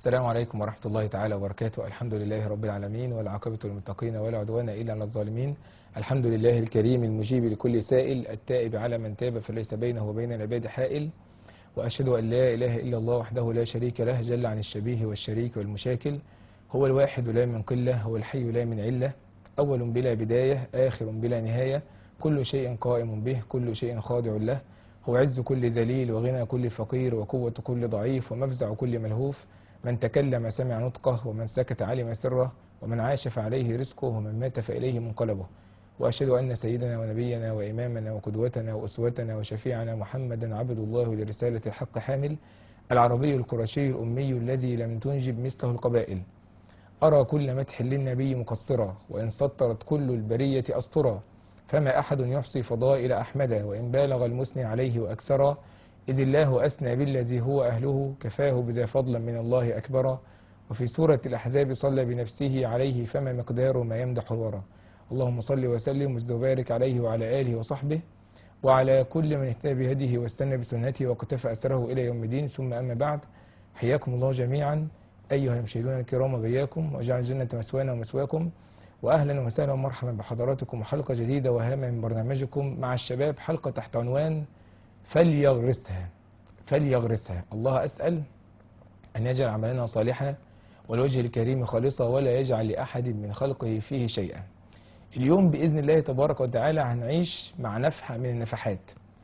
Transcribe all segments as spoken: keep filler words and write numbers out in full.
السلام عليكم ورحمة الله تعالى وبركاته. الحمد لله رب العالمين، والعاقبة للمتقين ولا عدوان إلا على الظالمين. الحمد لله الكريم المجيب لكل سائل، التائب على من تاب فليس بينه وبين العباد حائل. وأشهد أن لا إله إلا الله وحده لا شريك له، جل عن الشبيه والشريك والمشاكل. هو الواحد لا من قلة، هو الحي لا من علة، أول بلا بداية، آخر بلا نهاية، كل شيء قائم به، كل شيء خاضع له. هو عز كل ذليل، وغنى كل فقير، وقوة كل ضعيف، ومفزع كل ملهوف. من تكلم سمع نطقه، ومن سكت علم سره، ومن عاش فعليه رزقه، ومن مات فإليه منقلبه. وأشهد أن سيدنا ونبينا وإمامنا وقدوتنا وأسوتنا وشفيعنا محمدا عبد الله لرسالة الحق حامل، العربي القرشي الأمي الذي لم تنجب مثله القبائل. أرى كل مدح للنبي مقصرا، وإن سطرت كل البرية أسطرا. فما أحد يحصي فضائل أحمد، وإن بالغ المثني عليه وأكثرا. إذ الله أثنى بالذي هو أهله، كفاه بذا فضلا من الله أكبرا. وفي سورة الأحزاب صلى بنفسه عليه، فما مقدار ما يمدح الورى. اللهم صل وسلم وزد وبارك عليه وعلى آله وصحبه، وعلى كل من اهتدى بهديه واستنى بسنته واقتفى أثره إلى يوم الدين. ثم أما بعد، حياكم الله جميعا أيها المشاهدون الكرام، وبياكم وجعل الجنة مسوانا ومسواكم. وأهلا وسهلا ومرحبا بحضراتكم، وحلقة جديدة وهامة من برنامجكم مع الشباب، حلقة تحت عنوان فليغرسها. فليغرسها. الله أسأل أن يجعل عملنا صالحا والوجه الكريم خالصا، ولا يجعل لأحد من خلقه فيه شيئا. اليوم بإذن الله تبارك وتعالى هنعيش مع نفحة من النفحات،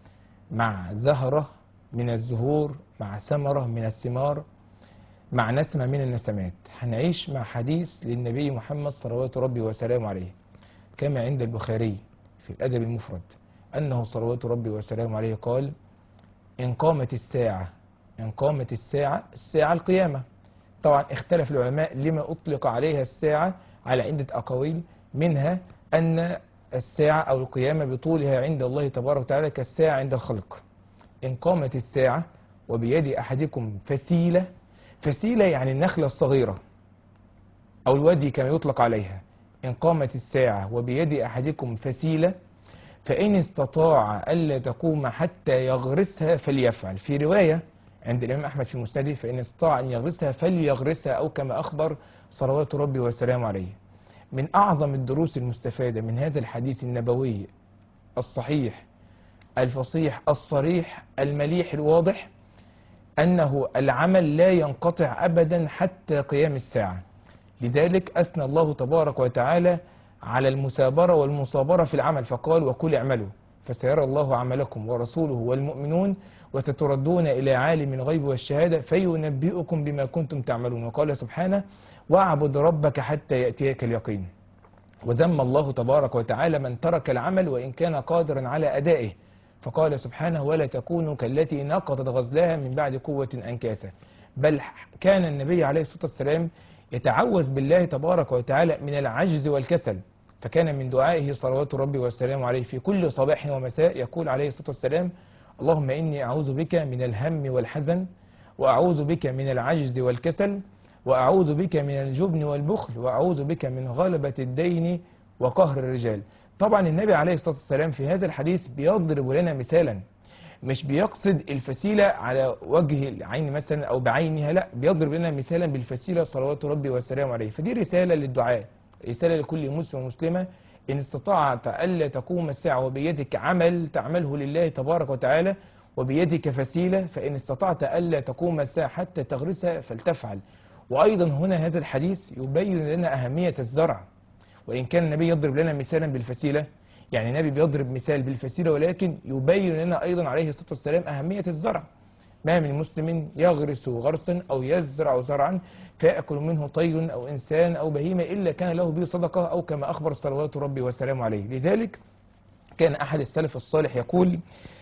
مع زهرة من الزهور، مع ثمرة من الثمار، مع نسمة من النسمات. هنعيش مع حديث للنبي محمد صلوات ربي وسلامه عليه، كما عند البخاري في الأدب المفرد أنه صلوات ربي وسلامه عليه قال: إن قامت الساعة، إن قامت الساعة، الساعة القيامة. طبعا اختلف العلماء لما أطلق عليها الساعة على عدة أقاويل، منها أن الساعة أو القيامة بطولها عند الله تبارك وتعالى كالساعة عند الخلق. إن قامت الساعة وبيد أحدكم فسيلة، فسيلة يعني النخلة الصغيرة أو الودي كما يطلق عليها. إن قامت الساعة وبيد أحدكم فسيلة، فإن استطاع ألا تقوم حتى يغرسها فليفعل. في رواية عند الإمام أحمد في مسنده: فإن استطاع أن يغرسها فليغرسها، أو كما أخبر صلوات ربي وسلامه عليه. من أعظم الدروس المستفادة من هذا الحديث النبوي الصحيح الفصيح الصريح المليح الواضح أنه العمل لا ينقطع أبدا حتى قيام الساعة. لذلك أثنى الله تبارك وتعالى على المثابرة والمصابرة في العمل، فقال: وقل اعملوا فسيرى الله عملكم ورسوله والمؤمنون وستردون إلى عالم الغيب والشهادة فينبئكم بما كنتم تعملون. وقال سبحانه: واعبد ربك حتى يأتيك اليقين. وذم الله تبارك وتعالى من ترك العمل وإن كان قادرا على أدائه، فقال سبحانه: ولا تكونوا كالتي نقضت غزلها من بعد قوة أنكاثا. بل كان النبي عليه الصلاة والسلام يتعوذ بالله تبارك وتعالى من العجز والكسل، فكان من دعائه صلوات ربي والسلام عليه في كل صباح ومساء يقول عليه الصلاة والسلام: اللهم إني أعوذ بك من الهم والحزن، وأعوذ بك من العجز والكسل، وأعوذ بك من الجبن والبخل، وأعوذ بك من غلبة الدين وقهر الرجال. طبعا النبي عليه الصلاة والسلام في هذا الحديث بيضرب لنا مثالا، مش بيقصد الفسيلة على وجه العين مثلا أو بعينها، لا، بيضرب لنا مثالا بالفسيلة صلوات ربي والسلام عليه. فدي رسالة للدعاء، رسالة لكل مسلم ومسلمة: إن استطاعت ألا تقوم الساعة وبيدك عمل تعمله لله تبارك وتعالى، وبيدك فسيلة، فإن استطعت ألا تقوم الساعة حتى تغرسها فلتفعل. وأيضا هنا هذا الحديث يبين لنا أهمية الزرع. وإن كان النبي يضرب لنا مثالا بالفسيلة، يعني النبي بيضرب مثال بالفسيلة، ولكن يبين لنا أيضا عليه الصلاة والسلام أهمية الزرع. ما من مسلم يغرس غرسا أو يزرع زرعا فيأكل منه طير أو إنسان أو بهيمة إلا كان له به صدقة، أو كما أخبر صلوات ربي وسلامه عليه. لذلك كان أحد السلف الصالح يقول: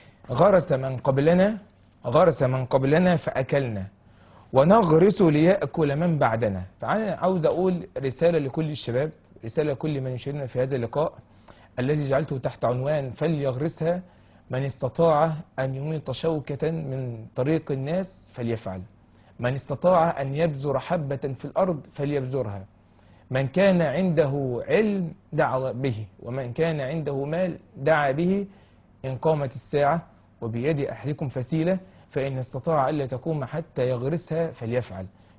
غرس من قبلنا غرس من قبلنا فأكلنا، ونغرس ليأكل من بعدنا. فأنا عاوز أقول رسالة لكل الشباب، رسالة لكل من يشاهدنا في هذا اللقاء الذي جعلته تحت عنوان فليغرسها: من استطاع أن يميط شوكة من طريق الناس فليفعل. من استطاع أن يبذر حبة في الأرض فليبذرها. من كان عنده علم دعا به، ومن كان عنده مال دعا به. إن قامت الساعة وبيد أحدكم فسيلة، فإن استطاع ألا تقوم حتى يغرسها فليفعل.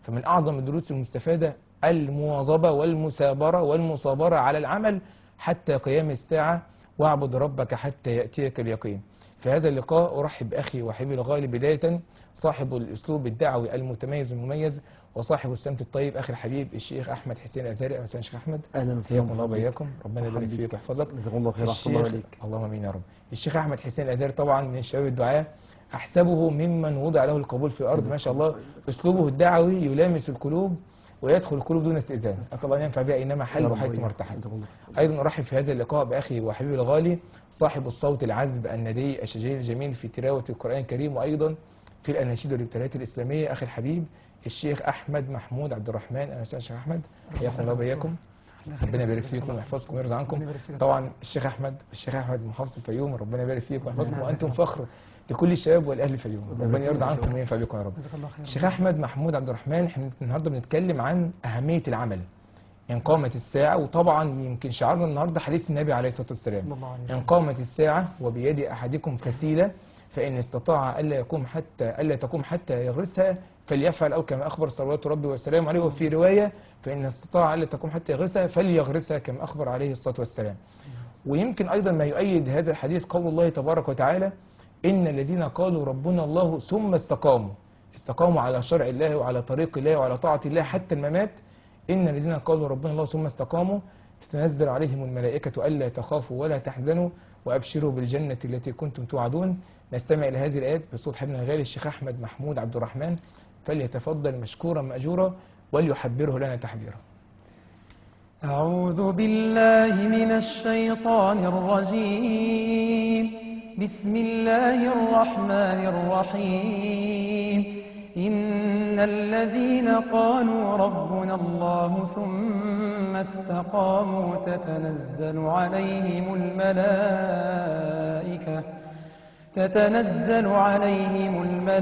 فمن أعظم الدروس المستفادة المواظبة والمثابرة والمصابرة على العمل حتى قيام الساعة، واعبد ربك حتى يأتيك اليقين. في هذا اللقاء أرحب بأخي وحبيبي الغالي بداية صاحب الأسلوب الدعوي المتميز المميز وصاحب السمت الطيب أخي الحبيب الشيخ أحمد حسين الأزهري. أهلا وسهلا شيخ أحمد. أهلا وسهلا. حياكم الله وبياكم، ربنا يبارك فيك ويحفظك. جزاكم الله خير. أحسن الله عليك. اللهم آمين يا رب. الشيخ أحمد حسين الأزهري طبعا من الشباب الدعاة، أحسبه ممن وضع له القبول في الأرض، ما شاء الله. أسلوبه الدعوي يلامس القلوب ويدخل القلوب دون استئذان، أسأل الله أن ينفع بها أينما حل وحيث مرتحل. أيضا أرحب في هذا اللقاء بأخي وحبيبي الغالي صاحب الصوت العذب الندي الشجي الجميل في تلاوة القرآن الكريم وأيضا في الأناشيد والابتلاءات الإسلامية، أخي الحبيب الشيخ أحمد محمود عبد الرحمن. أهلا وسهلا شيخ أحمد، حياكم الله وبياكم، ربنا يبارك فيكم ويحفظكم ويرضى عنكم. طبعا الشيخ أحمد الشيخ أحمد محافظ الفيوم، ربنا يبارك فيكم ويحفظكم، وأنتم فخر لكل الشباب والأهل الفيوم، ربنا يرضى عنكم وينفع بكم يا رب. الشيخ أحمد محمود عبد الرحمن، احنا النهارده بنتكلم عن أهمية العمل إن قامت الساعة، وطبعا يمكن شعارنا النهارده حديث النبي عليه الصلاة والسلام، إن قامت الساعة وبيد أحدكم فسيلة فإن استطاع ألا يقوم حتى ألا تقوم حتى يغرسها فليفعل، أو كما أخبر صلوات ربي وسلامه عليه. وفي رواية فإن استطاع ألا تقوم حتى يغرسها فليغرسها كما أخبر عليه الصلاة والسلام. ويمكن أيضا ما يؤيد هذا الحديث قول الله تبارك وتعالى إن الذين قالوا ربنا الله ثم استقاموا استقاموا على شرع الله وعلى طريق الله وعلى طاعة الله حتى الممات. إن الذين قالوا ربنا الله ثم استقاموا تتنزل عليهم الملائكة ألا تخافوا ولا تحزنوا وأبشروا بالجنة التي كنتم توعدون. نستمع إلى هذه الآيات بصوت حبنا الغالي الشيخ أحمد محمود عبد الرحمن، فليتفضل مشكورا مأجورا وليحبره لنا تحبيرا. أعوذ بالله من الشيطان الرجيم. بسم الله الرحمن الرحيم. إن الذين قالوا ربنا الله ثم استقاموا تتنزل عليهم الملائكة تتنزل عليهم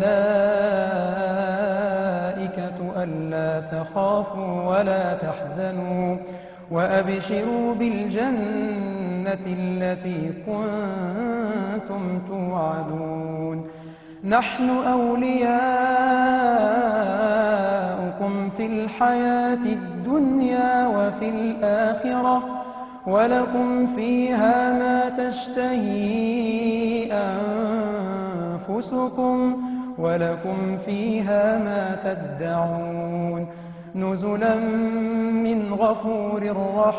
الملائكة ألا تخافوا ولا تحزنوا وأبشروا بالجنة التي كنتم توعدون. نحن أولياؤكم في الحياة الدنيا وفي الآخرة ولكم فيها ما تشتهي أنفسكم ولكم فيها ما تدعون نزلا من غفور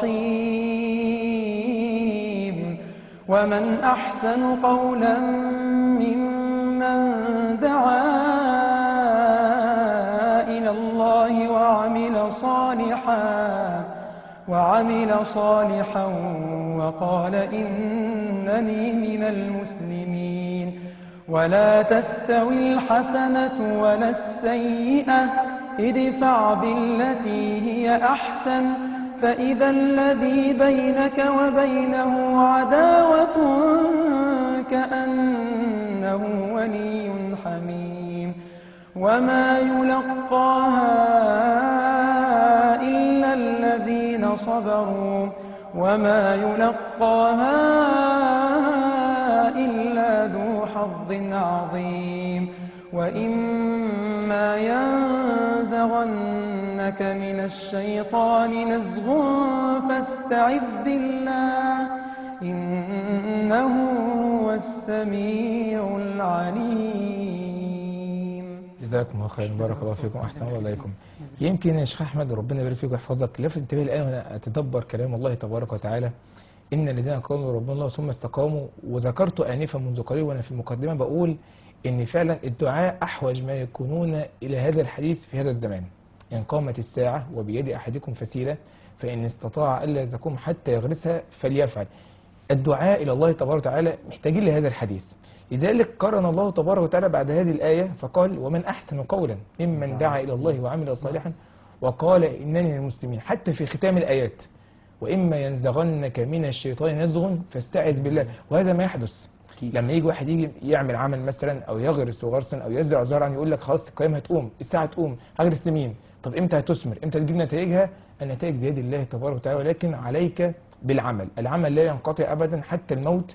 رحيم. ومن أحسن قولا ممن دعا إلى الله وعمل صالحا وعمل صالحا وقال إنني من المسلمين. ولا تستوي الحسنة ولا السيئة ادفع بالتي هي أحسن فإذا الذي بينك وبينه عداوة كأنه ولي حميم. وما يلقاها إلا الذين صبروا وما يلقاها إلا ذو حظ عظيم. وإما ينزغنك من الشيطان نزغ فاستعذ بالله إنه هو السميع العليم. جزاكم الله خير، بارك الله فيكم، أحسن الله إليكم. يمكن يا شيخ أحمد ربنا يبارك فيك ويحفظك لفت انتباهي الآن وأنا أتدبر كلام الله تبارك وتعالى إن الذين قالوا ربنا الله ثم استقاموا. وذكرت آنفا منذ قليل وأنا في المقدمة بقول إن فعلا الدعاء أحوج ما يكونون إلى هذا الحديث في هذا الزمان. إن قامت الساعة وبيد أحدكم فسيلة فإن استطاع ألا تقوم حتى يغرسها فليفعل. الدعاء إلى الله تبارك وتعالى محتاجين لهذا الحديث. لذلك قرن الله تبارك وتعالى بعد هذه الآية فقال ومن أحسن قولا ممن دعا إلى الله وعمل صالحا وقال إنني من المسلمين. حتى في ختام الآيات وإما ينزغنك من الشيطان نزغ فاستعذ بالله. وهذا ما يحدث لما يجي واحد يجي يعمل عمل مثلا أو يغرس غرسا أو يزرع زرعا يقول لك خلاص القيام هتقوم، الساعة تقوم، هغرس لمين؟ طب إمتى هتثمر؟ إمتى تجيب نتائجها؟ النتائج بيد الله تبارك وتعالى، ولكن عليك بالعمل. العمل لا ينقطع أبدا حتى الموت.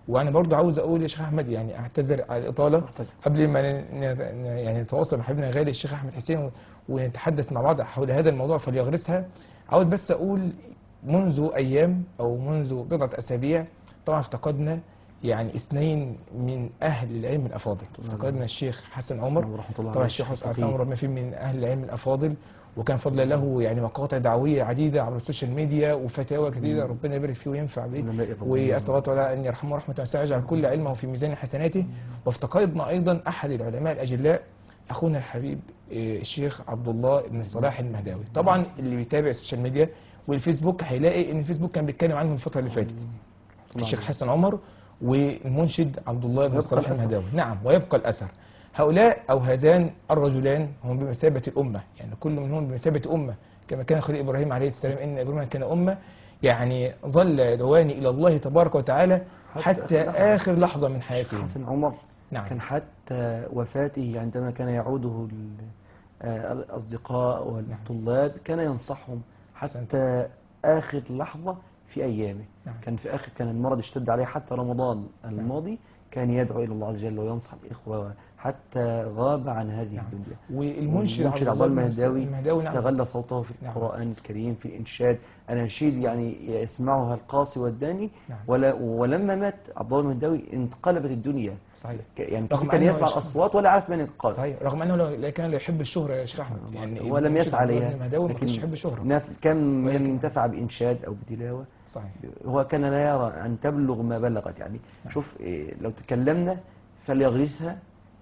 وانا برضو عاوز اقول يا شيخ احمد، يعني اعتذر على الاطاله قبل ما ن- ن- يعني نتواصل مع حبيبنا غالي الشيخ احمد حسين و- ونتحدث مع بعض حول هذا الموضوع فليغرسها. عاوز بس اقول منذ ايام او منذ بضعه اسابيع طبعا افتقدنا يعني اثنين من اهل العلم الافاضل. افتقدنا الشيخ حسن عمر، ورحمة الله طبعا عليه الشيخ الشيخ حسن عمر ربنا فيه من اهل العلم الافاضل، وكان فضل له يعني مقاطع دعويه عديده عبر السوشيال ميديا وفتاوى كثيره، ربنا يبارك فيه وينفع به، علماء ربنا. واسال الله تعالى ان يرحمه رحمه واسعه ويجعل كل علمه في ميزان حسناته. وافتقدنا ايضا احد العلماء الاجلاء اخونا الحبيب آه، الشيخ عبد الله بن صلاح المهداوي. طبعا اللي بيتابع السوشيال ميديا والفيسبوك هيلاقي ان الفيسبوك كان بيتكلم عنه الفتره اللي فاتت، الشيخ حسن عمر والمنشد عبد الله بن ويبقى صلاح الأثر. المهداوي. نعم، ويبقى الاثر. هؤلاء او هذان الرجلان هم بمثابه الامه، يعني كل منهم بمثابه امه، كما كان خليل ابراهيم عليه السلام ان ابراهيم كان امه، يعني ظل يدعواني الى الله تبارك وتعالى حتى اخر لحظه من الشيخ حياته. حسن عمر نعم. كان حتى وفاته عندما كان يعوده ال- آه، الأصدقاء والطلاب كان ينصحهم حتى آخر لحظة في أيامه. نعم. كان في آخر كان المرض اشتد عليه حتى رمضان الماضي، كان يدعو إلى الله عز وجل وينصح الإخوة حتى غاب عن هذه نعم. الدنيا. والمنشد المنشد عبد الله المهداوي المهداوي نعم. استغل صوته في نعم. القرآن الكريم في الإنشاد، أناشيد يعني يسمعها القاصي والداني. نعم. ولا ولما مات عبد الله المهداوي انقلبت الدنيا، صحيح. ك- يعني رغم كان أنه يرفع يشهد. الأصوات ولا عارف من القائل. صحيح، رغم انه لا كان لا يحب الشهره يا شيخ احمد، يعني هو لم المنشد يسعى عبد الله لها، بن المهداوي ما لكن كانش يحب الشهره. نف- كم من ولكن- انتفع بإنشاد أو بتلاوة. صحيح. هو كان لا يرى أن تبلغ ما بلغت. يعني نعم. شوف إيه، لو تكلمنا فليغرسها.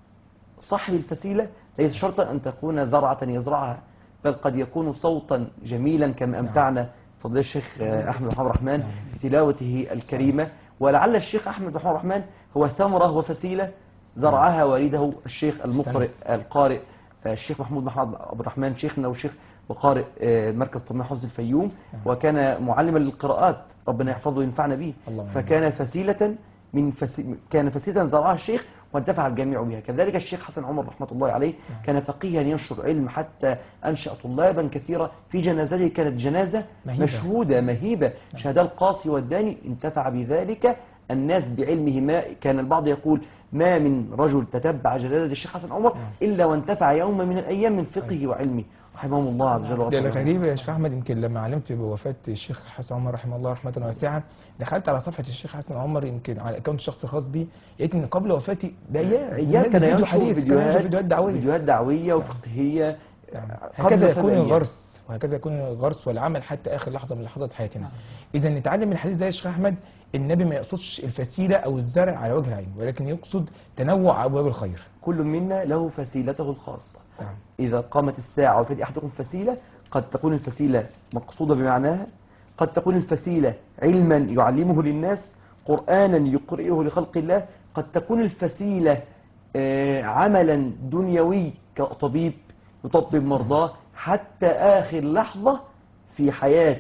صاحب الفسيلة ليس شرطا أن تكون زرعة يزرعها، بل قد يكون صوتا جميلا كما أمتعنا فضيلة الشيخ آه، أحمد محمد الرحمن نعم. بتلاوته الكريمة. ولعل الشيخ أحمد محمد الرحمن هو ثمرة وفسيلة زرعها والده الشيخ المقرئ القارئ آه، الشيخ محمود محمد عبد الرحمن شيخنا وشيخ وقارئ آه، مركز طبيب حفظ الفيوم، نعم. وكان معلما للقراءات ربنا يحفظه وينفعنا به. اللهم آمين. فكان فسيلة من فسي... كان فسيلة زرعها الشيخ وانتفع الجميع بها. كذلك الشيخ حسن عمر رحمة الله عليه كان فقيها ينشر علم حتى أنشأ طلابا كثيرة. في جنازته كانت جنازة مهيبة. مشهودة مهيبة، شهداء القاصي والداني، انتفع بذلك الناس بعلمه. ما كان البعض يقول ما من رجل تتبع جنازة الشيخ حسن عمر إلا وانتفع يوما من الأيام من فقهه وعلمه رحمه الله عز وجل. ده وغفر له. الغريب يا شيخ احمد، يمكن لما علمت بوفاه الشيخ حسن عمر رحمه الله رحمه واسعه دخلت على صفحه الشيخ حسن عمر يمكن على الاكونت الشخصي الخاص بي، لقيت ان قبل وفاتي بايام أيام كان فيديو ينشر حديث، كان ينشر فيديوهات فيديوهات دعويه. فيديوهات دعوية وفقهية نعم. قبل هكذا وفاة يكون أيام. الغرس وهكذا يكون الغرس والعمل حتى اخر لحظه من لحظات حياتنا. اذا نتعلم من الحديث ده يا شيخ احمد، النبي ما يقصدش الفسيله او الزرع على وجه العين، ولكن يقصد تنوع ابواب الخير. كل منا له فسيلته الخاصة. نعم. إذا قامت الساعة وفي أحدكم فسيلة، قد تكون الفسيلة مقصودة بمعناها، قد تكون الفسيلة علما يعلمه للناس، قرآنا يقرئه لخلق الله، قد تكون الفسيلة آه، عملا دنيوي كطبيب يطبب مرضاه. حتى آخر لحظة في حياة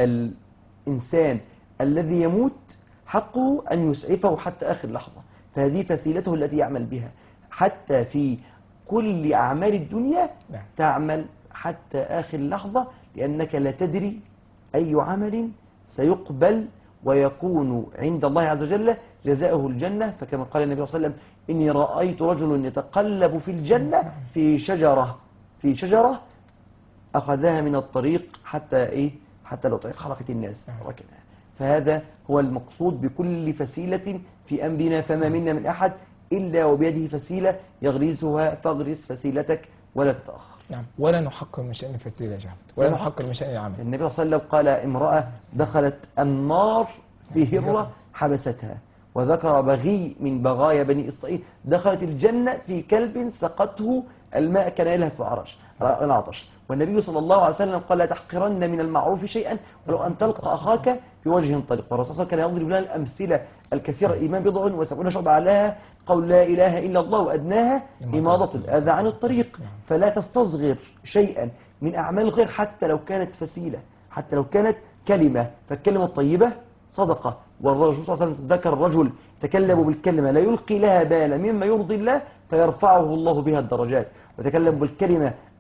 الإنسان الذي يموت حقه أن يسعفه حتى آخر لحظة، فهذه فسيلته التي يعمل بها. حتى في كل أعمال الدنيا نعم. تعمل حتى آخر لحظة، لأنك لا تدري أي عمل سيقبل ويكون عند الله عز وجل جزاؤه الجنة. فكما قال النبي صلى الله عليه وسلم إني رأيت رجل يتقلب في الجنة في شجرة في شجرة أخذها من الطريق حتى إيه حتى لو طريق حركة الناس ركنها. فهذا هو المقصود بكل فسيلة في أمرنا، فما منا من أحد إلا وبيده فسيلة يغرسها، فاغرس فسيلتك ولا تتأخر. نعم. ولا نحقر من شأن الفسيله يا شيخ أحمد، ولا لا نحقر من شأن العمل. النبي صلى الله عليه وسلم قال امرأة دخلت النار في هرة حبستها، وذكر بغي من بغايا بني إسرائيل دخلت الجنة في كلب سقته الماء كان يلهث في عرش العطش. والنبي صلى الله عليه وسلم قال لا تحقرن من المعروف شيئا ولو أن تلقى أخاك بوجه طلق. والرسول صلى الله عليه وسلم كان يضرب لنا الأمثلة الكثيرة. الإيمان بضع وسبعون شعبة أعلاها قول لا إله إلا الله وأدناها إماضة الأذى عن الطريق. فلا تستصغر شيئا من أعمال الخير حتى لو كانت فسيلة، حتى لو كانت كلمة، فالكلمة الطيبة صدقة. والرسول صلى الله عليه وسلم ذكر الرجل تكلم بالكلمة لا يلقي لها بالا مما يرضي الله فيرفعه الله بها الدرجات، وتكلم بالكلمة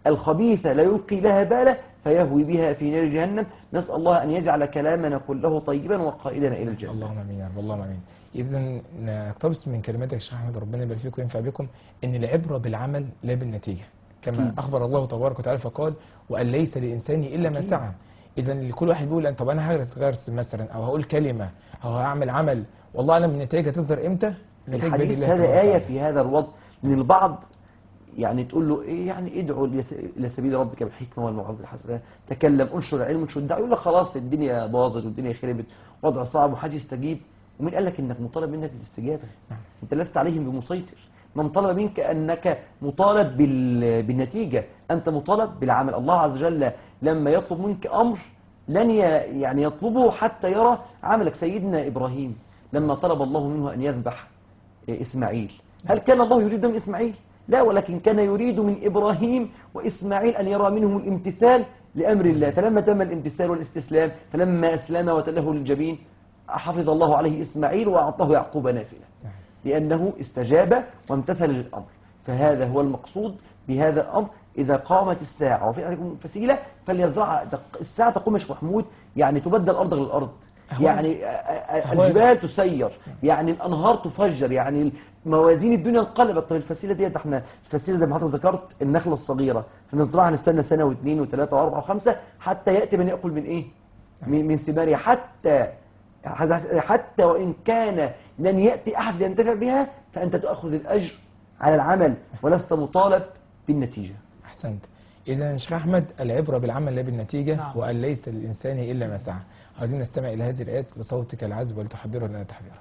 الخبيثة لا يلقي لها بالا فيهوي بها في نار جهنم. نسأل الله أن يجعل كلامنا كله طيبا وقائدنا إلى الجنة. اللهم امين يا رب، اللهم امين. اذا نقتبس من كلماتك يا شيخ احمد، ربنا يبارك فيكم وينفع بكم، ان العبره بالعمل لا بالنتيجه، كما أكيد. اخبر الله تبارك وتعالى فقال: وان ليس للانسان الا ما أكيد. سعى. اذا كل واحد بيقول: طب انا هغرس غرس مثلا، او هقول كلمه، او هعمل عمل، والله اعلم النتائج هتظهر امتى. النتائج بيد الحديث الله هذا تبارك آية وتعالى. في هذا الوضع، من البعض يعني تقول له إيه يعني ادعو إلى سبيل ربك بالحكمة والموعظة الحسنة، تكلم، انشر العلم، انشر الدعوة، يقول لك خلاص الدنيا باظت والدنيا خربت، وضع صعب وحد يستجيب. ومين قال لك انك مطالب منك بالاستجابة؟ انت لست عليهم بمسيطر. من طلب منك انك مطالب بال... بالنتيجة، انت مطالب بالعمل. الله عز وجل لما يطلب منك امر لن ي... يعني يطلبه حتى يرى عملك. سيدنا ابراهيم لما طلب الله منه ان يذبح اسماعيل، هل كان الله يريد من اسماعيل؟ لا، ولكن كان يريد من إبراهيم وإسماعيل أن يرى منهم الامتثال لأمر الله. فلما تم الامتثال والاستسلام، فلما أسلم وتله للجبين، حفظ الله عليه إسماعيل وأعطاه يعقوب نافلة، لأنه استجاب وامتثل للأمر. فهذا هو المقصود بهذا الأمر. إذا قامت الساعة وفي أحدكم فسيلة فليزرعها. الساعة تقوم يا شيخ محمود، يعني تبدل الأرض للأرض، يعني الجبال تسير، يعني الأنهار تفجر، يعني موازين الدنيا انقلبت. طب الفسيلة ديت احنا الفسيلة زي ما حضرتك ذكرت النخلة الصغيرة هنزرعها، نستنى سنة واثنين وثلاثة وأربعة وخمسة حتى يأتي من يأكل من إيه؟ من, من ثمارها. حتى حتى وإن كان لن يأتي أحد ينتفع بها فأنت تأخذ الأجر على العمل ولست مطالب بالنتيجة. احسنت. اذا شيخ احمد العبره بالعمل لا بالنتيجه. نعم. وان ليس للانسان الا ما سعى. عايزين نستمع الى هذه الايات بصوتك العذب ولتحبره لنا تحبيرا.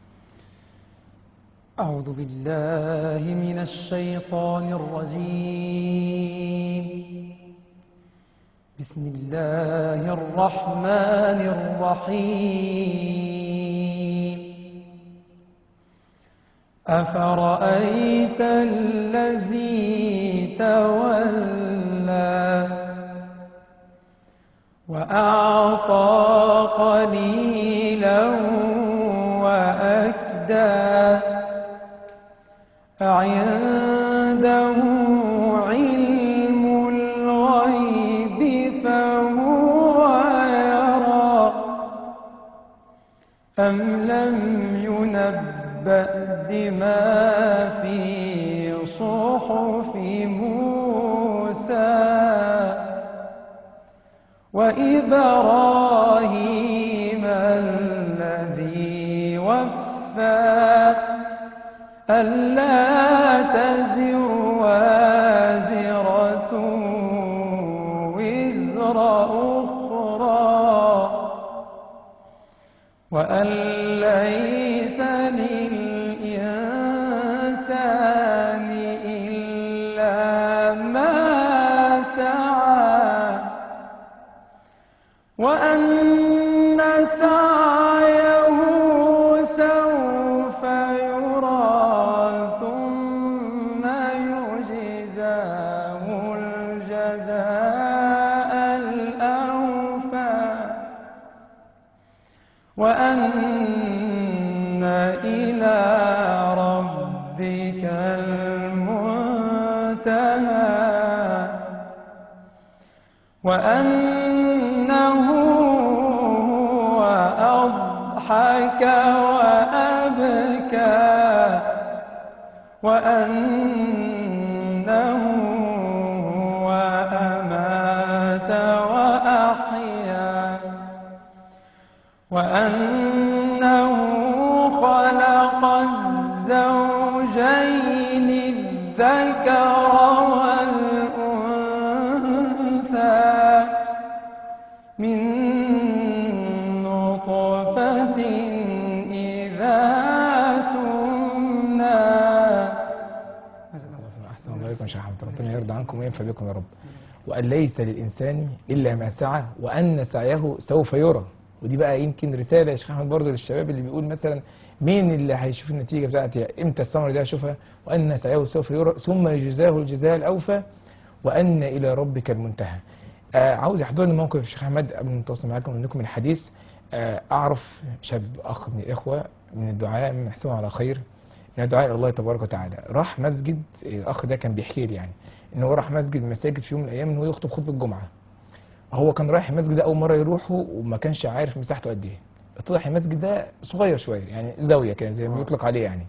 أعوذ بالله من الشيطان الرجيم. بسم الله الرحمن الرحيم. أفرأيت الذي تولى وأعطى قليلا وأكدى أعنده علم الغيب فهو يرى أم لم ينبأ بما في صحف موسى وإبراهيم الذي وفى ألا تزر وازرة وزر أخرى وأن ليس للإنسان إلا ما سعى وأن سعيه سوف يرى ثم يجزاه الجزاء الأوفى وأن إلى ربك المنتهى وأنه هو أضحك وأبكى وأنه هو أمات وأحيا وأنه خلق الزوجين الذكر والأنثى من نطفة إذا تمنى. احسن الله عليكم يا شيخ احمد، ربنا يرضى عنكم وينفع بكم يا رب. وان ليس للانسان الا ما سعى وان سعيه سوف يرى. ودي بقى يمكن رساله يا شيخ احمد برضه للشباب اللي بيقول مثلا مين اللي هيشوف النتيجه بتاعتي امتى، الثمره دي هشوفها. وان سعيه سوف يرى ثم يجزاه الجزاء الاوفى وان الى ربك المنتهى. آه عاوز يحضرني موقف يا شيخ احمد قبل ما نتواصل معاكم ونقول لكم الحديث. آه اعرف شاب اخ من الاخوه من الدعاء من نحسبهم على خير، من الدعاء الى الله تبارك وتعالى. راح مسجد، الاخ ده كان بيحكي لي يعني ان هو راح مسجد مساجد في يوم من الايام ان هو يخطب خطبه الجمعه. هو كان رايح المسجد ده اول مره يروحه وما كانش عارف مساحته قد ايه. اتضح المسجد ده صغير شويه يعني زاويه كده زي ما بيطلق عليه يعني.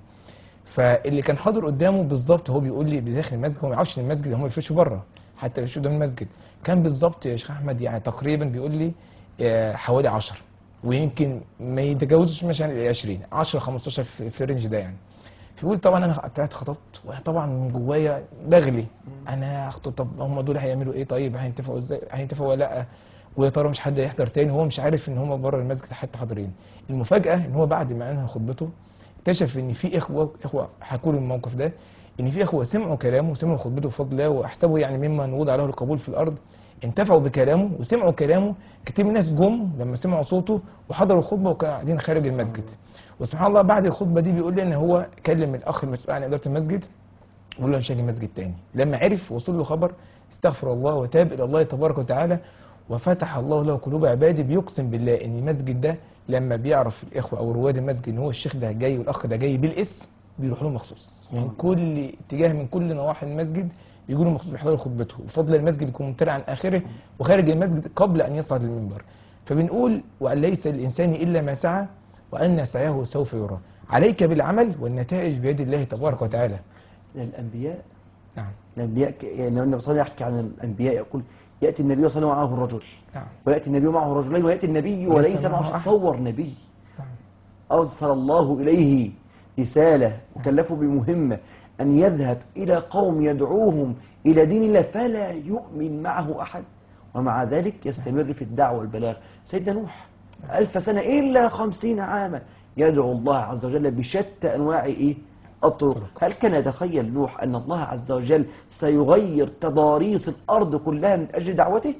فاللي كان حاضر قدامه بالظبط هو بيقول لي بداخل المسجد، هو ما يعرفش ان المسجد هم بيفرشوا بره حتى بيفرشوا قدام المسجد، كان بالظبط يا شيخ احمد يعني تقريبا بيقول لي آه، حوالي عشرة ويمكن ما يتجاوزش مثلا عشرين عشرة خمستاشر في في الرينج ده يعني. فيقول طبعا انا طلعت خطبت وطبعا من جوايا بغلي، انا هخطب طب هم دول هيعملوا ايه؟ طيب هينتفعوا ازاي؟ هينتفعوا ولا لا؟ ويا ترى مش حد هيحضر تاني؟ هو مش عارف ان هم بره المسجد حتى حاضرين. المفاجاه ان هو بعد ما انهى خطبته اكتشف ان في اخوه اخوه حكوا له الموقف ده، ان في اخوه سمعوا كلامه وسمعوا خطبته بفضل الله واحسبوا يعني مما نوضع له القبول في الارض، انتفعوا بكلامه وسمعوا كلامه. كتير من الناس جم لما سمعوا صوته وحضروا الخطبه وكانوا قاعدين خارج المسجد. وسبحان الله بعد الخطبه دي بيقول لي ان هو كلم الاخ المسؤول عن اداره المسجد وقال له مش هاجي مسجد تاني. لما عرف وصل له خبر استغفر الله وتاب الى الله تبارك وتعالى وفتح الله له قلوب عباده. بيقسم بالله ان المسجد ده لما بيعرف الاخوه او رواد المسجد ان هو الشيخ ده جاي والاخ ده جاي بالاسم بيروح له مخصوص من كل اتجاه من كل نواحي المسجد بيجوا له مخصوص يحضروا خطبته. وفضل المسجد يكون ممتلئ عن اخره وخارج المسجد قبل ان يصعد المنبر. فبنقول وان ليس للانسان الا ما سعى وان سعيه سوف يرى. عليك بالعمل والنتائج بيد الله تبارك وتعالى. الأنبياء نعم الأنبياء ك- يعني النبي صلى الله عليه وسلم يحكي عن الأنبياء يقول يأتي النبي صلى الله عليه وسلم معه الرجل نعم ويأتي النبي معه رجلين ويأتي النبي وليس معه شخص. تصور نبي نعم أرسل الله إليه رسالة وكلفه بمهمة أن يذهب إلى قوم يدعوهم إلى دين الله فلا يؤمن معه أحد، ومع ذلك يستمر في الدعوة والبلاغ. سيدنا نوح ألف سنة إلا خمسين عاما يدعو الله عز وجل بشتى أنواع إيه؟ الطرق. هل كان يتخيل نوح أن الله عز وجل سيغير تضاريس الأرض كلها من أجل دعوته؟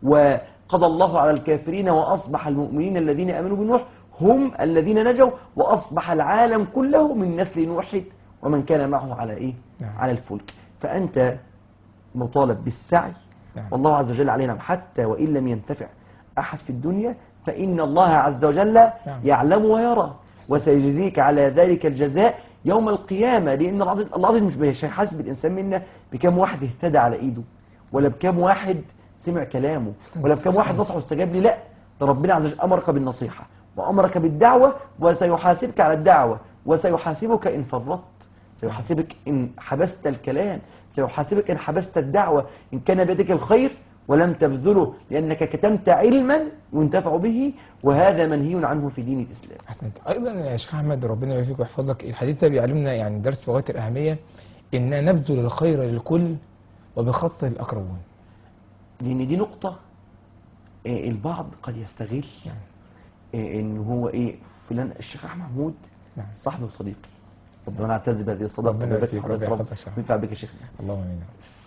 وقضى الله على الكافرين وأصبح المؤمنين الذين آمنوا بنوح هم الذين نجوا، وأصبح العالم كله من نسل نوح ومن كان معه على إيه؟ نعم. على الفلك. فأنت مطالب بالسعي نعم. والله عز وجل علينا، حتى وإن لم ينتفع أحد في الدنيا فإن الله عز وجل نعم. يعلم ويرى وسيجزيك على ذلك الجزاء يوم القيامة. لأن الله عز- الله عز وجل مش هيحاسب الإنسان منا بكم واحد اهتدى على إيده ولا بكم واحد سمع كلامه ولا بكم واحد نصح واستجاب لي. لا، ده ربنا عز وجل أمرك بالنصيحة وأمرك بالدعوة وسيحاسبك على الدعوة وسيحاسبك إن فرطت، سيحاسبك إن حبست الكلام، سيحاسبك إن حبست الدعوة، إن كان بيدك الخير ولم تبذله لأنك كتمت علما ينتفع به، وهذا منهي عنه في دين الإسلام. احسنت. ايضا يا شيخ احمد ربنا يبارك فيك ويحفظك، الحديث ده بيعلمنا يعني درس في غايه الاهميه ان نبذل الخير للكل وبخاصه للاقربون. لأن دي نقطة آه، البعض قد يستغل نعم. آه، إن هو إيه فلان الشيخ أحمد محمود نعم. صاحبي وصديقي، ربنا نعتز بهذه الصداقة ربنا ويبارك في يبارك حضرتك فيك رب ويحفظك يا شيخ. وينفع بك يا شيخنا. اللهم امين.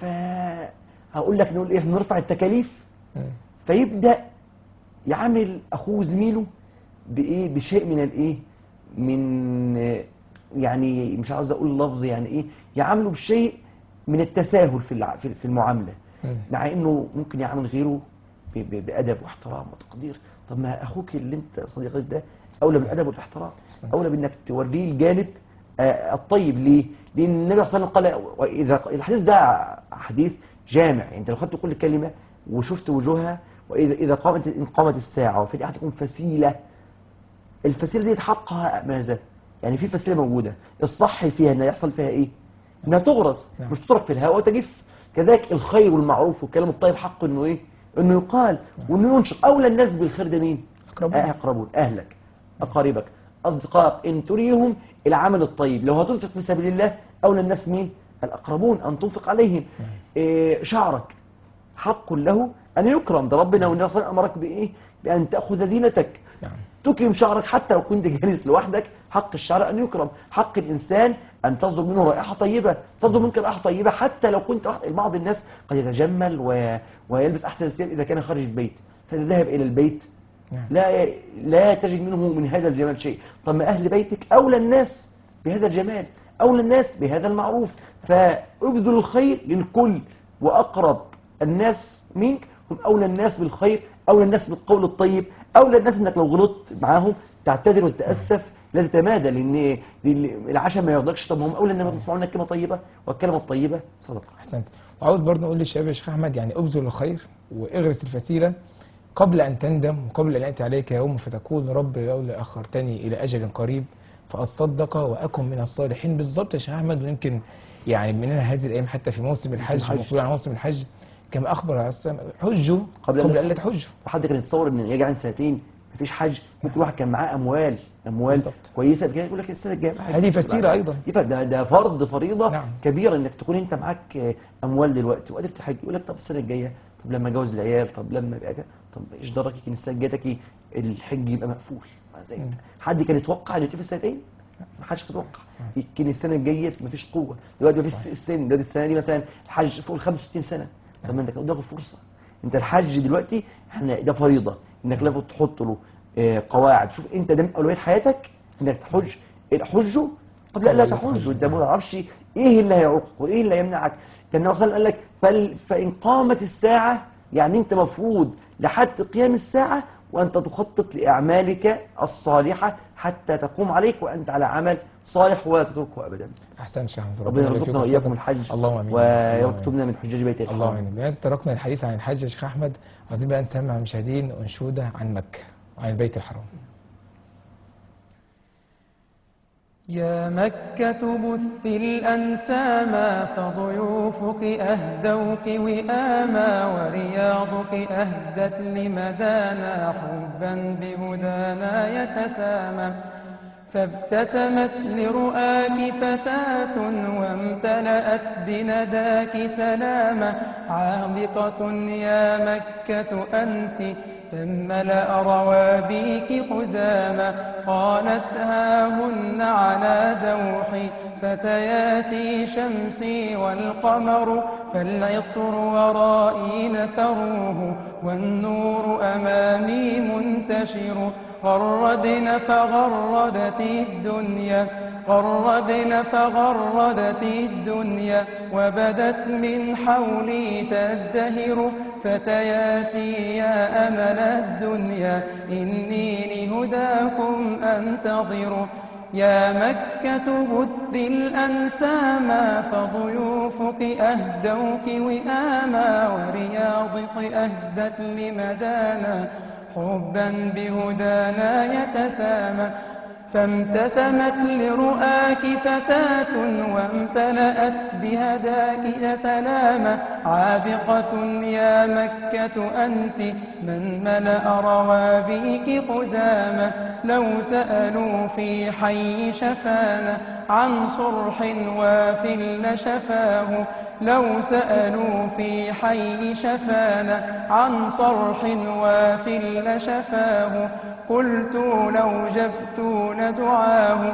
فهقول لك نقول إيه، نرفع التكاليف مم. فيبدأ يعامل أخوه زميله بإيه بشيء من الإيه من آه، يعني مش عاوز أقول لفظ يعني إيه يعامله بشيء من التساهل في الع- في في المعاملة، مم. مع إنه ممكن يعامل غيره ب- ب- بأدب واحترام وتقدير. طب ما أخوك اللي أنت صديقك ده أولى بالأدب والاحترام، أولى بإنك توريه الجانب آه، الطيب. ليه؟ لأن النبي صلى الله عليه وسلم قال وإذا الحديث ده حديث جامع، يعني أنت لو خدت كل كلمة وشفت وجوهها، وإذا إذا قامت إن قامت الساعة وفي أحد تكون فسيلة، الفسيلة دي حقها ماذا؟ يعني في فسيلة موجودة الصح فيها إن يحصل فيها إيه؟ إنها تغرس نعم. مش تترك في الهواء وتجف. كذلك الخير والمعروف والكلام الطيب حقه إنه إيه؟ إنه يقال وإنه ينشر. أولى الناس بالخير ده مين؟ أقربون. آه، أقربون، أهلك، أقاربك، أصدقائك، إن تريهم العمل الطيب. لو هتنفق في سبيل الله أولى الناس مين؟ الأقربون، أن تنفق عليهم. إيه شعرك حق له أن يكرم، ده ربنا والنبي صلى الله عليه وسلم أمرك بإيه؟ بأن تأخذ زينتك، نعم. تكرم شعرك حتى لو كنت جالس لوحدك. حق الشعر أن يكرم، حق الإنسان أن تصدر منه رائحة طيبة، تصدر منك رائحة طيبة حتى لو كنت واحد. بعض الناس قد يتجمل و... ويلبس أحسن الثياب إذا كان خارج البيت، فإذا ذهب إلى البيت نعم. لا لا تجد منه من هذا الجمال شيء. طب ما أهل بيتك أولى الناس بهذا الجمال، أولى الناس بهذا المعروف. فابذل الخير للكل، وأقرب الناس منك هم أولى الناس بالخير، أولى الناس بالقول الطيب، أولى الناس إنك لو غلطت معاهم تعتذر وتتأسف لا تتمادى، لان لأن العشاء ما يرضكش. طب ما هم اولى انما تسمعوا لنا كلمه طيبه، والكلمه الطيبه صدقه. احسنت. وعاوز برضه نقول للشباب يا شيخ احمد، يعني ابذل الخير واغرس الفسيله قبل ان تندم، وقبل ان ياتي عليك يوم فتقول رب لولا اخرتني الى اجل قريب فاصدق واكن من الصالحين. بالظبط يا شيخ احمد. ويمكن يعني من هذه الايام حتى في موسم الحج، الحج. المفروض عن موسم الحج كما اخبر عليه السلام حجوا قبل قبل أن ان لا تحجوا. وحد كان يتصور ان يجي عن سنتين مفيش حج، ممكن واحد كان معاه اموال اموال بالظبط. كويسه كده يقول لك السنه الجايه حج. هذه فسيله ايضا. دي ف- ده ده فرض فريضه نعم. كبيره انك تكون انت معاك آه، اموال دلوقتي وقادر تحج. يقول لك طب السنه الجايه، طب لما اتجوز العيال، طب لما يبقى كده، طب ايش دراك يمكن السنه الجايه تكي الحج يبقى مقفول. ما زي مم. حد كان يتوقع ان في السنتين؟ ما حدش كان يتوقع. يمكن السنه الجايه مفيش قوه، دلوقتي مفيش السن، دلوقتي السنه دي مثلا الحج فوق ال خمسة وستين سنه. طب ما انت كان قدامك فرصه. انت الحج دلوقتي احنا ده فريضه انك لازم تحط له آه، قواعد. شوف انت ده من اولويات حياتك انك تحج. حجه قبل ان لا تحج. انت ما تعرفش ايه اللي هيعوقك وايه اللي هيمنعك. كان النبي صلى الله عليه وسلم قال لك فل- فان قامت الساعه، يعني انت مفروض لحد قيام الساعه وانت تخطط لاعمالك الصالحه حتى تقوم عليك وانت على عمل صالح ولا تتركه ابدا. احسن شيخ احمد. ربنا يبارك يرزقنا فيك واياكم ويحفظك. الحج اللهم امين. اللهم آمين. ويكتبنا من حجاج بيت اللهم الحرام. امين. بما تركنا الحديث عن الحج يا شيخ احمد، عايزين بقى نسمع المشاهدين انشوده عن مكه وعن البيت الحرام. يا مكة بث الأنساما، فضيوفك أهدوك وئاما، ورياضك أهدت لمدانا حبا بهدانا يتسامى. فابتسمت لرؤاك فتاة وامتلأت بنداك سلاما، عابقة يا مكة أنت فاملأ روابيك حزاما. قالت هاهن على دوحي فتياتي شمسي والقمر، فالعطر ورائي نثروه والنور أمامي منتشر. غردن فغردت الدنيا غردن فغردت الدنيا، وبدت من حولي تزدهر. فتياتي يا أمل الدنيا إني لهداكم أنتظر. يا مكة بث الأنساما، فضيوفك أهدوك وئاما، ورياضك أهدت لمدانا حبا بهدانا يتسامى. فامتسمت لرؤاك فتاة وامتلأت بهداك سلاما، عابقة يا مكة أنت من ملأ روابيك حزاما. لو سألوا في حي شفانا عن صرح وافل لشفاه، لو سألوا في حي شفانا عن صرح وافل لشفاه. قلت لو جبت لدعاه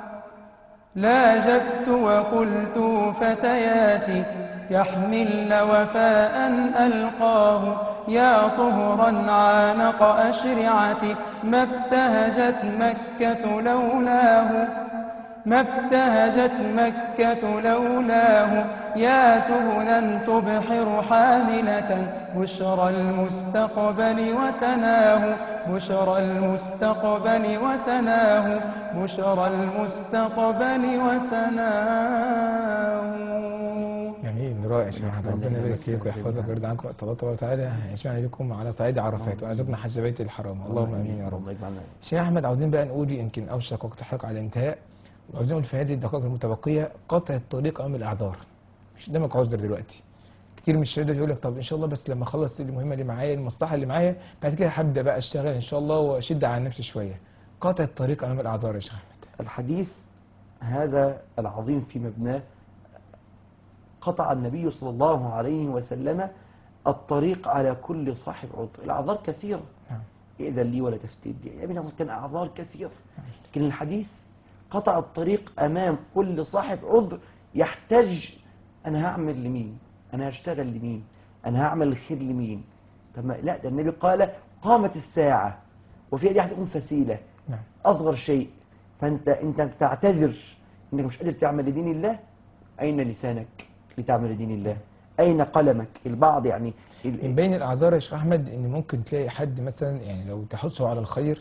لا جبت، وقلت فتياتي يحملن وفاء ألقاه. يا طهرا عانق أشرعتي ما ابتهجت مكة لولاه، ما ابتهجت مكة لولاه. يا سهلا تبحر حاملة بشرى المستقبل وسناه، بشرى المستقبل وسناه، بشرى المستقبل وسناه. جميل رائع يا شيخ احمد. ربنا يبارك فيك ويحفظك ويرضى عنكم. اسال الله تبارك وتعالى يجمعنا بكم على صعيد عرفات ويرزقنا حج بيت الحرام. اللهم امين يا رب. الله يجمعنا. شيخ احمد، عاوزين بقى نقول يمكن اوشك وقت الحلقه على الانتهاء، وعاوزين نقول في هذه الدقائق المتبقيه قطع الطريق امام الاعذار. مش قدامك عذر دلوقتي. كتير من الشباب يقول لك طب ان شاء الله بس لما اخلص المهمه اللي معايا، المصلحه اللي معايا، بعد كده هبدا بقى اشتغل ان شاء الله واشد على نفسي شويه. قطع الطريق امام الاعذار يا شيخ احمد. الحديث هذا العظيم في مبناه قطع النبي صلى الله عليه وسلم الطريق على كل صاحب عذر. الأعذار كثيرة. نعم. إذن لي ولا تفتد لي. يا ابني كان أعذار كثيرة، لكن الحديث قطع الطريق أمام كل صاحب عذر يحتاج أنا هعمل لمين، أنا هشتغل لمين، أنا هعمل الخير لمين. طب ما- لا، ده النبي قال قامت الساعة وفي دي هتكون فسيلة نعم. أصغر شيء. فأنت أنت بتعتذر إنك مش قادر تعمل لدين الله. أين لسانك لتعمل لدين الله؟ أين قلمك؟ البعض يعني ال- من بين الاعذار يا شيخ احمد ان ممكن تلاقي حد مثلا يعني لو تحثه على الخير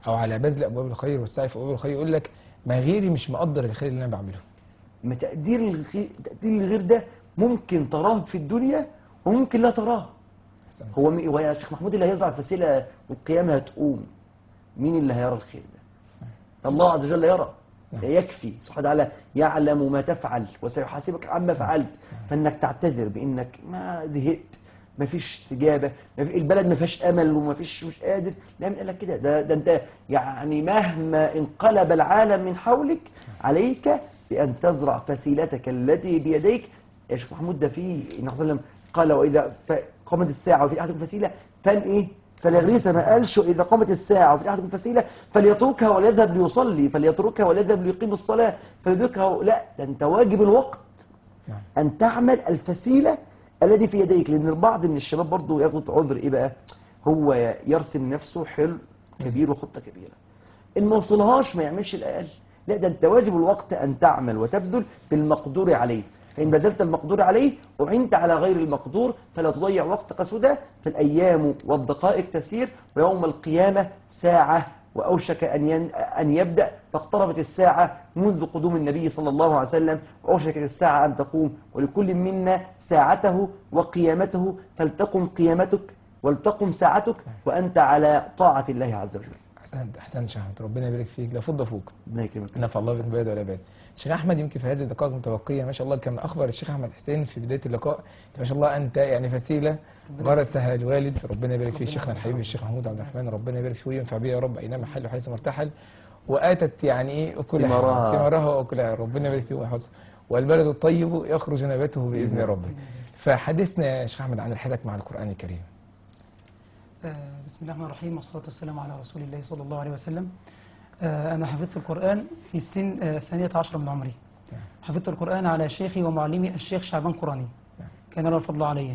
او على بذل ابواب الخير والسعي في ابواب الخير، يقول لك ما غيري مش مقدر الخير اللي انا بعمله. ما تقدير الخير، تقدير الغير ده ممكن تراه في الدنيا وممكن لا تراه. أحسنت. هو مي- هو يا شيخ محمود اللي هيزرع الفسيلة والقيامة هتقوم، مين اللي هيرى الخير ده؟ الله عز وجل يرى. نعم. يكفي سبحانه وتعالى يعلم ما تفعل وسيحاسبك عما فعلت، فانك تعتذر بانك ما زهقت، ما فيش استجابه، ما في البلد ما فيهاش امل وما فيش مش قادر. لا، من قال لك كده؟ ده, ده انت يعني مهما انقلب العالم من حولك عليك بان تزرع فسيلتك التي بيديك. يا شيخ محمود ده في النبي صلى الله عليه وسلم قال واذا ف- قامت الساعه وفي احدكم فسيله فان ايه؟ فليغرسها. ما قالش اذا قامت الساعه وفي احدكم فسيله فليتركها وليذهب ليصلي، فليتركها وليذهب ليقيم الصلاه، فليدركها. لا، ده انت واجب الوقت نعم. ان تعمل الفسيله الذي في يديك. لان البعض من الشباب برضه ياخد عذر ايه بقى؟ هو يرسم نفسه حلم كبير وخطه كبيره، ان ما وصلهاش ما يعملش الاقل. لا، ده انت واجب الوقت ان تعمل وتبذل بالمقدور عليه، فان بذلت المقدور عليه اعنت على غير المقدور، فلا تضيع وقتك سدى. فالايام والدقائق تسير ويوم القيامه ساعه واوشك ان ين... ان يبدا، فاقتربت الساعه منذ قدوم النبي صلى الله عليه وسلم، واوشكت الساعه ان تقوم، ولكل منا ساعته وقيامته، فلتقم قيامتك ولتقم ساعتك وانت على طاعه الله عز وجل. احسنت احسنت شيخ احمد، ربنا يبارك فيك، لا فض فوق. ربنا يكرمك. نفع الله بك العباد والعباد. الشيخ احمد يمكن في هذه الدقائق المتبقيه ما شاء الله كما اخبر الشيخ احمد حسين في بدايه اللقاء، ما شاء الله انت يعني فسيله غرسها الوالد، ربنا يبارك فيه شيخنا الحبيب الشيخ محمود عبد الرحمن، ربنا يبارك فيه وينفع بيه يا رب اينما حل وحيث ما ارتحل، واتت يعني ايه اكلها ثمارها. ثمارها واكلها، ربنا يبارك فيه ويحفظه، والبلد الطيب يخرج نباته باذن ربه. فحدثنا يا شيخ احمد عن رحلتك مع القران الكريم. آه، بسم الله الرحمن الرحيم، والصلاة والسلام على رسول الله صلى الله عليه وسلم. آه، أنا حفظت القرآن في سن آه، الثانية عشر من عمري. حفظت القرآن على شيخي ومعلمي الشيخ شعبان قراني، كان له الفضل علي.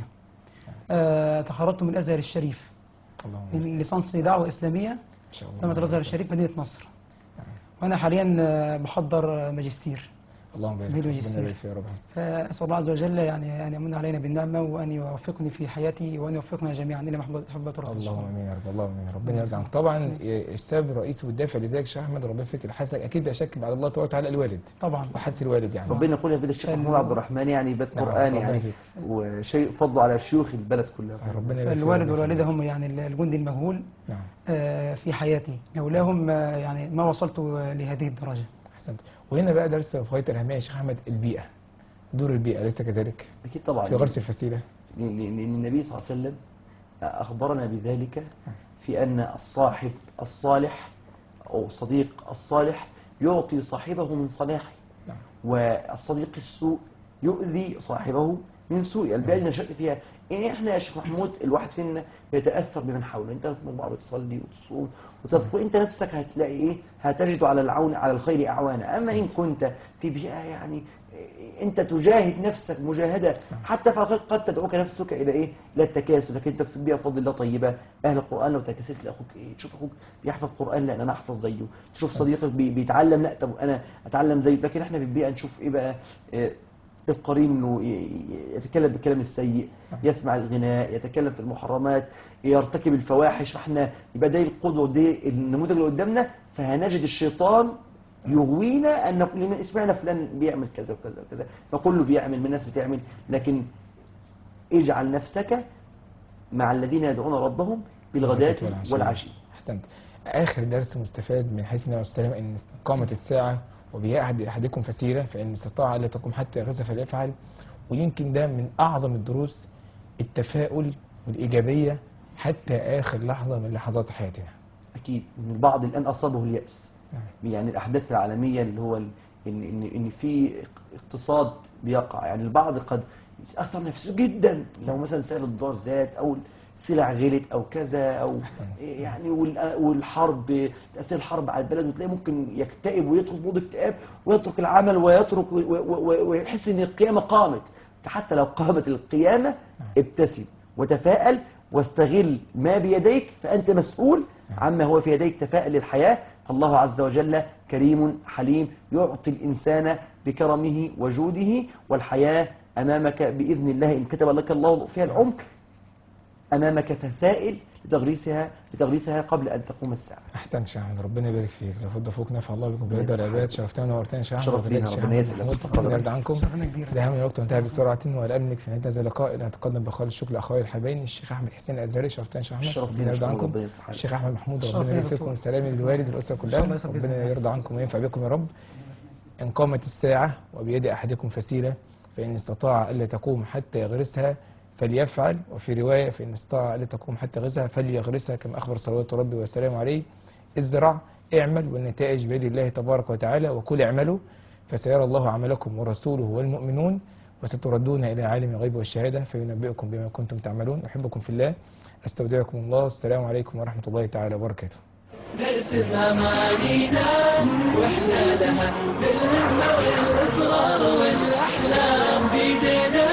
آه، تخرجت من الأزهر الشريف اللهم من ليسانس دعوة إسلامية ما شاء الله. جامعة الأزهر الشريف مدينة نصر. وأنا حاليا آه، بحضر آه، ماجستير. اللهم بارك ميدو فيك، ربنا ماجستير. يبارك فيه يا رب. فأسأل الله عز وجل يعني أن يمن علينا بالنعمة وأن يوفقني في حياتي وأن يوفقنا جميعا إلى محبة ربنا. اللهم امين يا رب، اللهم امين، ربنا يرجع. طبعا السبب الرئيسي والدافع لذلك شيخ احمد ربنا يفك الحسن اكيد لا شك بعد الله تبارك وتعالى الوالد طبعا وحدث الوالد يعني. ربنا يقول يا بيت الشيخ محمود عبد الرحمن يعني بيت نعم، قرآن ربنا يعني يفيد. وشيء فضله على شيوخ البلد كلها. ربنا يبارك فيه الوالد وربنا والوالدة يفيد. هم يعني الجندي المجهول نعم آه، في حياتي، لولاهم آه، يعني ما وصلت لهذه الدرجة. احسنت. وهنا بقى درس في غايه الاهميه يا شيخ احمد، البيئه، دور البيئه ليس كذلك أكيد طبعا، في غرس الفسيله. لأن لأن النبي صلى الله عليه وسلم أخبرنا بذلك في أن الصاحب الصالح أو الصديق الصالح يعطي صاحبه من صلاحه، نعم والصديق السوء يؤذي صاحبه من سوء. البيئة اللي نشأت فيها إن إحنا يا شيخ محمود الواحد فينا يتأثر بمن حوله. أنت في مجموعة بتصلي وتصوم وتذكر، أنت نفسك هتلاقي إيه؟ هتجد على العون على الخير أعوانا. أما إن كنت في بيئة يعني أنت تجاهد نفسك مجاهدة حتى في الخير قد تدعوك نفسك إلى إيه؟ إلى التكاسل، لكن أنت في بيئة بفضل الله طيبة أهل القرآن، لو تكاسلت لأخوك إيه؟ تشوف أخوك بيحفظ قرآن، لا أنا أحفظ زيه. تشوف صديقك بي- بيتعلم، لا طب أنا أتعلم زيه. لكن إحنا في البيئة نشوف إيه بقى؟ إيه القرين انه يتكلم بالكلام السيء، يسمع الغناء، يتكلم في المحرمات، يرتكب الفواحش. فاحنا يبقى ده القدوه ودي النموذج اللي قدامنا، فهنجد الشيطان يغوينا ان لما سمعنا فلان بيعمل كذا وكذا وكذا، فكله بيعمل، من الناس بتعمل. لكن اجعل نفسك مع الذين يدعون ربهم بالغداة والعشي. احسنت. اخر درس مستفاد من حديث النبي صلى الله عليه وسلم ان قامت الساعه وبيعهد احدكم فسيله، فان استطاع الا تقوم حتى يغرس فليفعل. ويمكن ده من اعظم الدروس التفاؤل والايجابيه حتى اخر لحظه من لحظات حياتنا. اكيد ان البعض الان اصابه الياس، يعني الاحداث العالميه اللي هو ال- ان ان ان في اقتصاد بيقع، يعني البعض قد يتاثر نفسه جدا لو مثلا سعر الدولار زاد او سلع غلت او كذا او يعني وال- والحرب، تاثير الحرب على البلد، وتلاقيه ممكن يكتئب ويدخل في موضوع اكتئاب ويترك العمل ويترك و- و- و- ويحس ان القيامه قامت. حتى لو قامت القيامه ابتسم وتفائل واستغل ما بيديك، فأنت مسؤول عما هو في يديك. تفائل للحياة، فالله عز وجل كريم حليم يعطي الإنسان بكرمه وجوده، والحياة أمامك بإذن الله إن كتب لك الله فيها العمر. أمامك فسائل بتغريسها بتغريسها قبل أن تقوم الساعة. احسنت شيخ احمد، ربنا يبارك فيك. لو فض فوق نفع الله بكم برضا العباد. شرفتنا ونورتنا يا شيخ احمد. شرف لينا، وجزاك ربنا الشيخ يسعدك. محمود. تفضل. ربنا يرضى عنكم. شرفنا كبير. ده من الوقت وانتهى بسرعه، والاملك في نهايه هذا اللقاء ان اتقدم بخالص الشكر لاخوي الحبايب الشيخ احمد حسين الازهري. شرفتنا يا شيخ احمد. شرف ربنا لينا، يرضى شكرا، عنكم. ربنا يصلح حالك. الشيخ احمد محمود شرف ربنا لينا يبارك يا فيكم. دكتور. سلام للوالد والاسره إن شاء كلها. الله يسعد بإذن ربنا الله. يرضى عنكم وينفع بكم يا رب. إن قامت الساعة وبيد أحدكم فسيلة فإن استطاع ألا تقوم حتى يغرسها فليفعل، وفي رواية فإن استطاع ألا تقوم حتى يغرسها فليغرسها، كما أخبر صلوات ربي وسلامه عليه. ازرع، اعمل، والنتائج بيد الله تبارك وتعالى. وكل اعملوا فسيرى الله عملكم ورسوله والمؤمنون، وستردون إلى عالم الغيب والشهادة فينبئكم بما كنتم تعملون. أحبكم في الله، أستودعكم الله. السلام عليكم ورحمة الله تعالى وبركاته. نرسم أمانينا واحنا لها بالهمة والإصرار والأحلام بيدينا